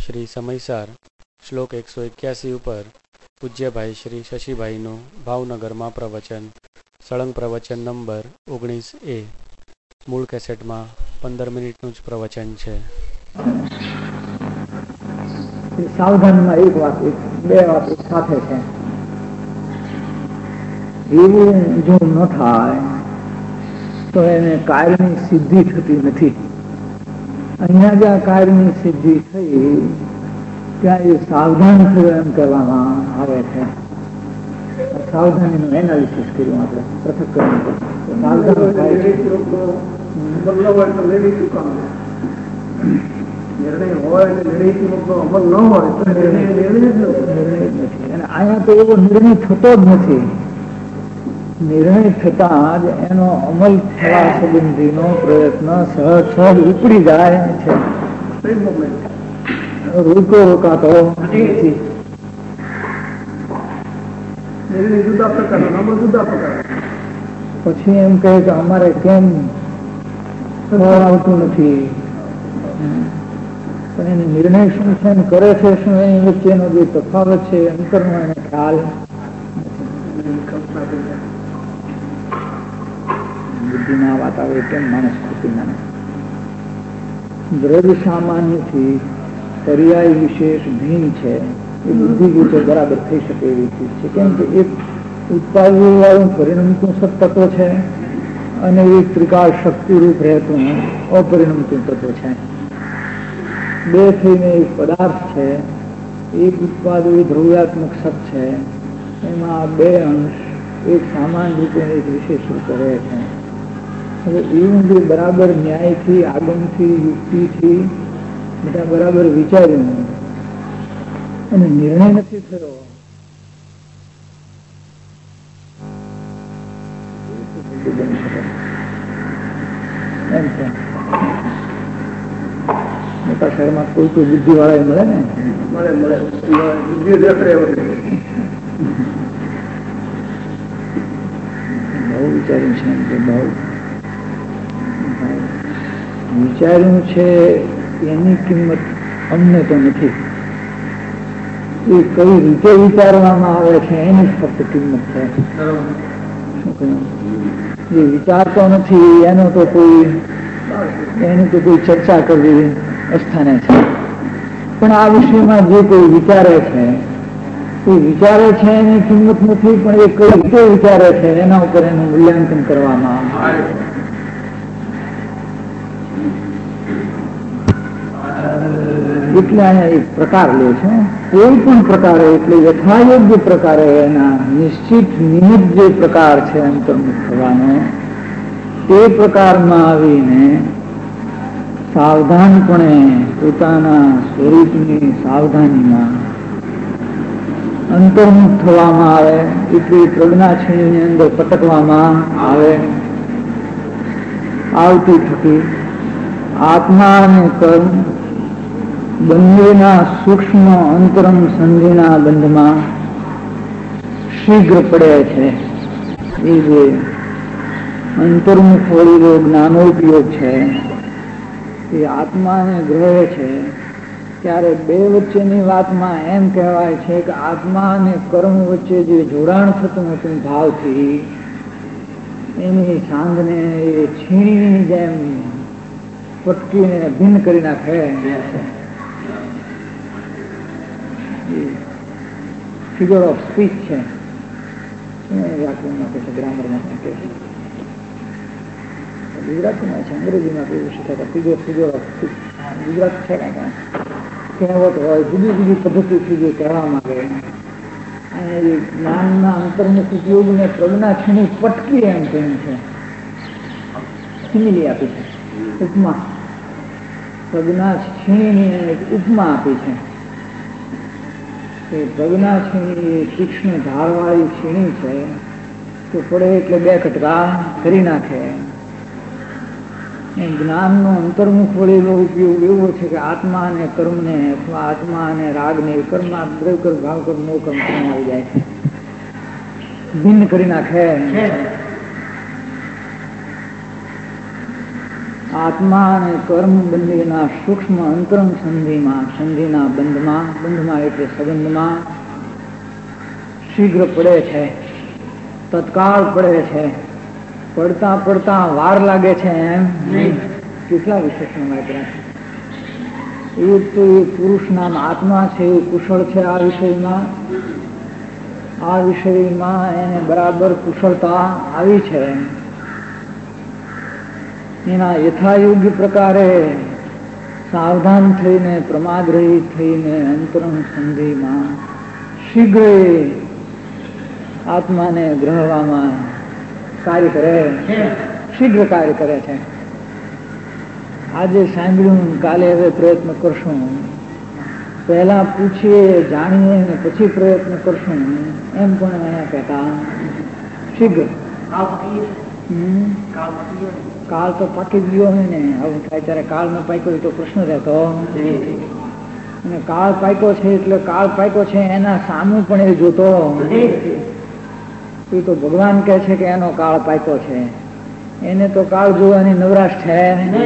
શ્રી સમયસાર શ્લોક 181 ઉપર પૂજ્યભાઈ શ્રી શશીભાઈનું ભાવનગરમાં પ્રવચન, સળંગ પ્રવચન નંબર 19A. મૂળ કેસેટમાં 15 મિનિટનું જ પ્રવચન છે. સાવધાનમાં એક વાત, બે વાત એક સાથે છે. એવું જો ન થાય તો એને કાર્યની સિદ્ધિ થતી નથી. અહીંયા જ્યાં કાર્યની સિદ્ધિ થઈ ત્યાં એ સાવધાન થયું એમ કહેવામાં આવે છે. સાવધાનીનું એનાલિસિસ કર્યું આપણે પૃથક અહીંયા તો એવો નિર્ણય થતો જ નથી. નિર્ણય થતા જ એનો અમલ થવા સંબંધીનો પ્રયત્ન સહજ ઉપડી જાય છે. રોકાતો નથી. પછી એમ કહે કે અમારે કેમ આવતું નથી, પણ એને નિર્ણય શું છે ને કરે છે શું, એની વચ્ચેનો જે તફાવત છે અંતરનો એને ખ્યાલ બુદ્ધિના વાત આવે કેમ માણસ ખોટી માને. દ્રઢ સામાન્યથી પર્યાય વિશેષ ભિન્ન છે એ બુદ્ધિ રીતે બરાબર થઈ શકે એવી ચીજ છે. કેમ કે એક ઉત્પાદન વાળું પરિણમતું સત્તત્વ છે અને એક ત્રિકાળ શક્તિરૂપ રહેતું અપરિણમતું તત્વ છે. બે થઈને એક પદાર્થ છે, એક ઉત્પાદન દ્રવ્યાત્મક સત છે. એમાં બે અંશ એક સામાન્ય રૂપે એક વિશેષ રૂપે રહે છે. હવે એવું જે બરાબર ન્યાયથી, આગમથી, યુક્તિથી બધા બરાબર વિચાર્યું અને નિર્ણય નથી થયો, એમ છે. મોટા શહેરમાં કોઈ બુદ્ધિ વાળા મળે ને, મળે બહુ વિચાર્યું છે એમ કે બહુ વિચાર્યું છે એની કિંમત અમને તો નથી. એ કઈ રીતે વિચારવામાં આવે છે એની ફક્ત કિંમત છે. શું કહ્યું? જે વિચારતો નથી એની તો કોઈ ચર્ચા કરવી અસ્થાને છે. પણ આ વિષયમાં જે કોઈ વિચારે છે એની કિંમત નથી, પણ એ કઈ રીતે વિચારે છે એના ઉપર એનું મૂલ્યાંકન કરવામાં આવે. એટલે અહીંયા એક પ્રકાર લે છે. કોઈ પણ પ્રકારે, એટલે યથાયોગ્ય પ્રકારે એના નિશ્ચિત નિમિત્ત જે પ્રકાર છે અંતર્મુખ થવાનો, તે પ્રકારમાં આવીને સાવધાનપણે પોતાના સ્વરૂપની સાવધાનીમાં અંતર્મુખ થવામાં આવે. એટલી પ્રજ્ઞાક્ષીણીની અંદર પટકવામાં આવે. આવતી થકી આત્મા અને કર્મ બંનેના સૂક્ષ્મ અંતરમ સંધિના બંધમાં શીઘ્ર પડે છે. એ જે અંતર્મુખ વળેલો જ્ઞાનોપયોગ છે એ આત્માને ગ્રહે છે. ત્યારે બે વચ્ચેની વાતમાં એમ કહેવાય છે કે આત્મા અને કર્મ વચ્ચે જે જોડાણ થતું હતું ભાવથી, એની સાંધને એ છીણીની જેમ પટકીને ભિન્ન કરી નાખે. ફિગર ઓફ સ્પીચ છે, વ્યાકરણમાં કહે છે, ગ્રામરમાં કહે છે, ગુજરાતીમાં છે, અંગ્રેજીમાં કેવું શીખાતા ફિગર ઓફ સ્પીચ. ગુજરાત છે કાંઈ કહેવત હોય, જુદી જુદી પદ્ધતિથી જે કહેવા માંગે અને એ જ્ઞાનના અંતર્મુખ ઉપયોગને પ્રજ્ઞા છીણી પટકી એમ કહ્યું છે. સિમિલી આપી છે, ઉપમા. પ્રજ્ઞા છીણીની એક ઉપમા આપી છે. પ્રજ્ઞા છીણી એ તીક્ષ્ણ ધારવાળી છીણી છે કે પડે એટલે બે કટકા કરી નાખે. જ્ઞાનનો અંતર્મુખ વળેલો ઉપયોગ એવો છે કે આત્મા અને કર્મને અથવા આત્મા અને રાગને કર્મમાં દ્રવ્ય ભાવ કર્મ નો કર્મ આવી જાય છે, ભિન્ન કરી નાખે. આત્મા અને કર્મ બંનેના સૂક્ષ્મ અંતરંગ સંધિના બંધમાં એટલે સંબંધમાં શીઘ્ર પડે છે, તત્કાળ પડે છે, પડતા પડતા વાર લાગે છે એમ નહીં. કેટલા વિશેષણ વાપર્યા છે. એક તો એ પુરુષ નામ આત્મા છે, એ કુશળ છે આ વિષયમાં એને બરાબર કુશળતા આવી છે. એના યથાયોગ્ય પ્રકારે સાવધાન થઈને પ્રમાદ રહિત થઈને અંતરંગ સંધિમાં શીઘ્ર આત્માને ગ્રહવામાં કાર્ય કરે છે, શીઘ્ર કાર્ય કરે છે. આજે સાંભળ્યું, કાલે હવે પ્રયત્ન કરશું, પહેલા પૂછીએ જાણીએ ને પછી પ્રયત્ન કરશું એમ પણ અહીંયા કહેતા શીઘ્ર. કાળ તો પાકી ગયો હોય ને, આવું થાય ત્યારે કાળ ન પાક્યો તો પ્રશ્ન રહેતો. અને કાળ પાક્યો છે એટલે કાળ પાક્યો છે એના સામું પણ એ જોતો. એ તો ભગવાન કહે છે કે એનો કાળ પાક્યો છે, એને તો કાળ જોવાની નવરાશ છે.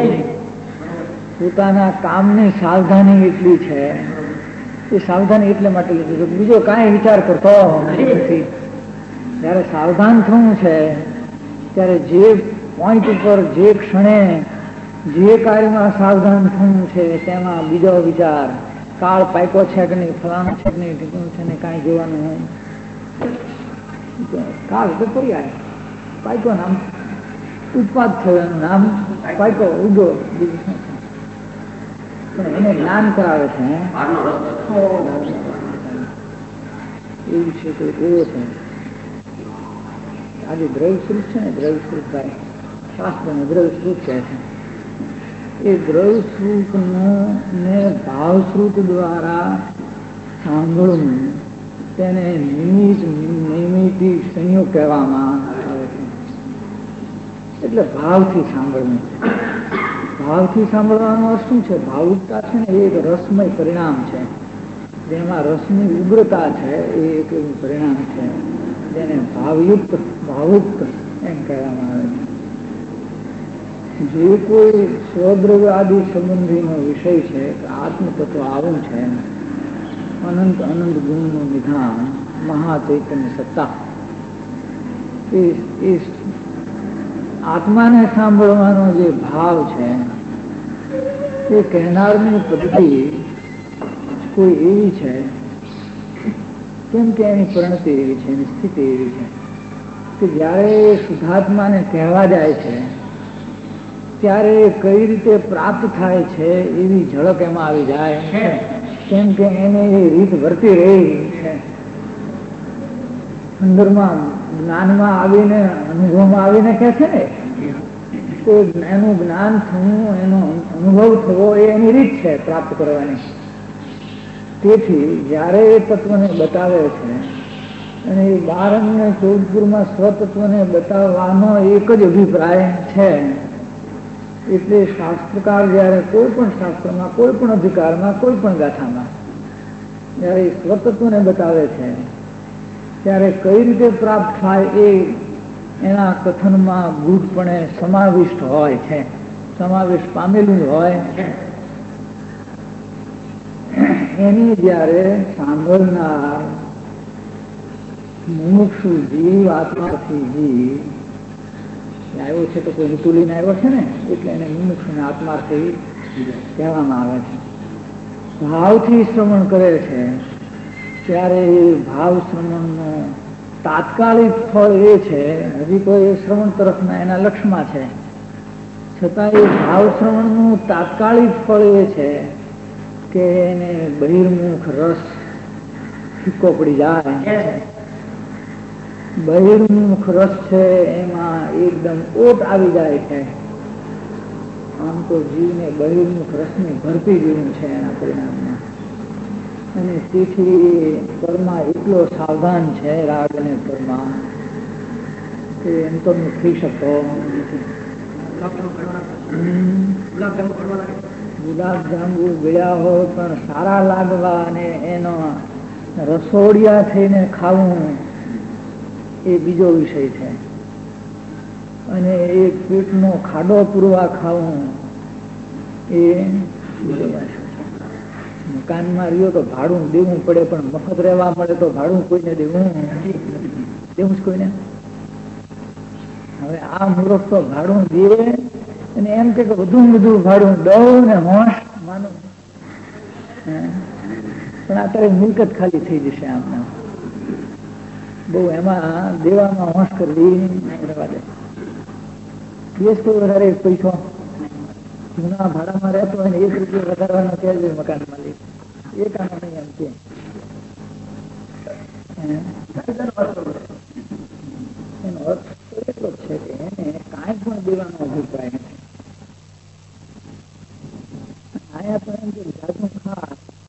પોતાના કામની સાવધાની એટલી છે, એ સાવધાની એટલે માટે લીધું, બીજો કાંઈ વિચાર કરતો નથી. જયારે સાવધાન થવું છે ત્યારે જે પોઈન્ટ ઉપર જે ક્ષણે જે કાર્યમાં સાવધાન થવું છે તેમાં બીજો વિચાર કાળ પાક્યો છે કે નહીં, ફલાણું છે કે નહીં, ઢીકણું છે ને કાંઈ જોવાનું. કાળ તો પર્યાય પાક્યો નામ ઉત્પાદ થયો, એનું નામ પાક્યો ઉગો, બીજું શું પણ એને જ્ઞાન કરાવે છે. એવું છે તો એવો છે. આજે દ્રવ્ય સ્વરૂપ છે ને, દ્રવ્ય સ્વરૂપભાઈ શાસ્ત્રને દ્રવ્ય સ્વરૂપ કહે છે. એ દ્રવ્ય સ્વરૂપનું ને ભાવ સ્વરૂપ દ્વારા સાંભળવું તેને નિમિત્તિ સંયોગ કહેવામાં આવે છે. એટલે ભાવથી સાંભળવું. ભાવથી સાંભળવાનો અર્થ શું છે? ભાવુકતા છે ને એ એક રસમય પરિણામ છે, જેમાં રસની ઉગ્રતા છે, એ એક એવું પરિણામ છે જેને ભાવુક એમ કહેવામાં આવે છે. જે કોઈ સ્વદ્રવ્ય આદિ સંબંધીનો વિષય છે, આત્મતત્વ આવું છે, અનંત ગુણનું નિધાન, મહાચૈતન્ય સત્તા, એ આત્માને સાંભળવાનો જે ભાવ છે એ કહેનારની પદ્ધતિ કોઈ એવી છે, કેમ કે એની પરિણતિ એવી છે, એની સ્થિતિ એવી છે કે જયારે શુદ્ધાત્માને કહેવા જાય છે ત્યારે કઈ રીતે પ્રાપ્ત થાય છે એવી ઝળક એમાં આવી જાય છે. કેમ કે એને એ રીત વર્તી રહી છે. અંદરમાં જ્ઞાનમાં આવીને, અનુભવમાં આવીને કહે છે ને, તો એનું જ્ઞાન થવું, એનો અનુભવ થવો એ એની રીત છે પ્રાપ્ત કરવાની. તેથી જયારે એ તત્વને બતાવે છે અને એ 12 અને 14 સ્વતત્વને બતાવવાનો એક જ અભિપ્રાય છે. એટલે શાસ્ત્રકાર જયારે કોઈ પણ શાસ્ત્રમાં, કોઈ પણ અધિકારમાં, કોઈ પણ ગાથામાં જયારે સ્વતત્વને બતાવે છે ત્યારે કઈ રીતે પ્રાપ્ત થાય એ એના કથનમાં ગૂઢપણે સમાવિષ્ટ હોય છે, સમાવેશ પામેલું હોય. એની જયારે સાંભળનાર મુમુક્ષુ જીવ, આત્માથી જીવ આવ્યો છે, તો કોઈ ઋતુ લઈને આવ્યો છે ને, એટલે એને મુમુક્ષુને આત્માથી કહેવામાં આવે છે. ભાવથી શ્રવણ કરે છે ત્યારે એ ભાવ શ્રવણનો તાત્કાલિક ફળ એ છે, હજી કોઈ એ શ્રવણ તરફના એના લક્ષ્યમાં છે, છતાં એ ભાવ શ્રવણનું તાત્કાલિક ફળ એ છે કે એને બહિર્મુખ રસ ફીકો પડી જાય. બહિર્મુખ રસ છે એમાં એકદમ ઓટ આવી જાય છે. આમ તો જીવને બહિર્મુખ રસની ભરતી જેવું છે એના પરિણામમાં. અને તેથી કર્મા એટલો સાવધાન છે, રાગ અને કર્મા, કે એમ તો થઈ શકતો નથી. ગુલાબ જાંબુ ગયા હોય પણ સારા લાગવા અને એનો રસોડિયા થઈને ખાવું એ બીજો વિષય છે. અને એક પેટનો ખાડો પૂરવા ખાવું એ મકાનમાં રહ્યો તો ભાડું દેવું પડે, પણ મફત રહેવા મળે તો ભાડું કોઈને દેવું જ કોઈને. હવે આ મૂર્ખ તો ભાડું દે અને એમ કે વધુ ભાડું દઉં ને હોશ માનું, પણ અત્યારે મિલકત ખાલી થઈ જશે. આમને બહુ એમાં દેવામાં હોશ કરવી રહેવા દે. દેશ કોઈ વધારે પૈસો જૂના ભાડામાં રહેતો હોય ને 1 રૂપિયો વધારવાનો કહે છે મકાન માલિક, એક આનો નહીં એમ કે